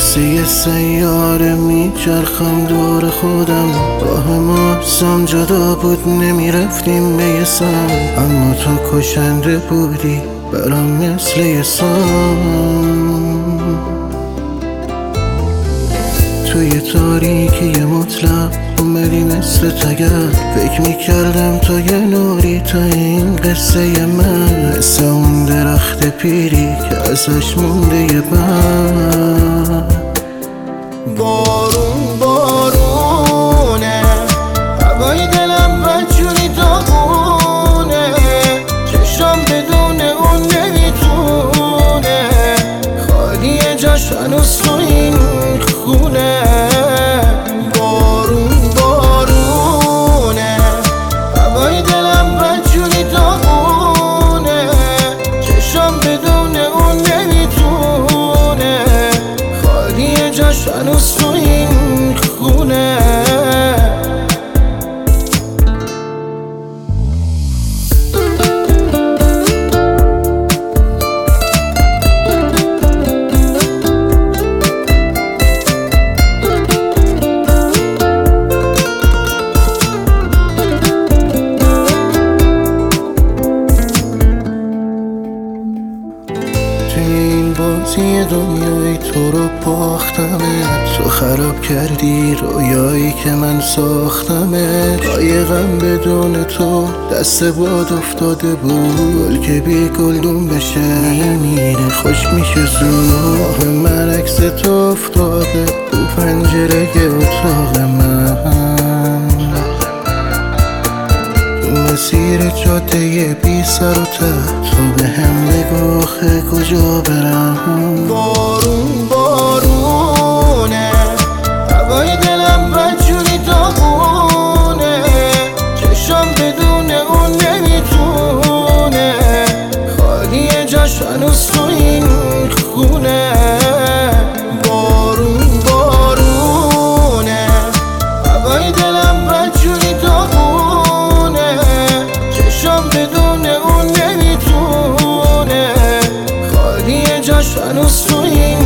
مثل یه سیاره میچرخم دور خودم. راه ما سم جدا بود، نمیرفتیم به یه سم، اما تو کشنده بودی برام مثل یه سام. توی تاریکی مطلق اومدی مثل تگر، فکر میکردم تو یه نوری تا این قصه من، مثل اون درخت پیری که ازش مونده یه بند. بارون بارونه، هوای دلم بدجوری داغونه، چشم بدون اون نمیتونه، خالیه جاش هنوز تو این خونه. بارون بارونه، هوای دلم بدجوری داغونه، چشم بدون اون نمیتونه، خالیه جاش هنوز تو این خونه. بازی دنیای تو رو باختمه، تو خراب کردی رویایی که من ساختمه. قایقم بدون تو دست باد افتاده بود، که بی گلدون بشه میمیره خوش میشه زود. من عکس تو افتاده تو پنجره اتاق من، مسیر جاده بی سر و ته، تو به هم بگو آخه کجا برم. بارون بارونه، هوای دلم بدجوری داغونه، چشم بدون اون نمیتونه، خالیه جاش هنوز تو این خونه. بارون بارونه، هوای دلم بدجوری داغونه، چشم بدون اون نمیتونه، خالیه جاش هنوز تو این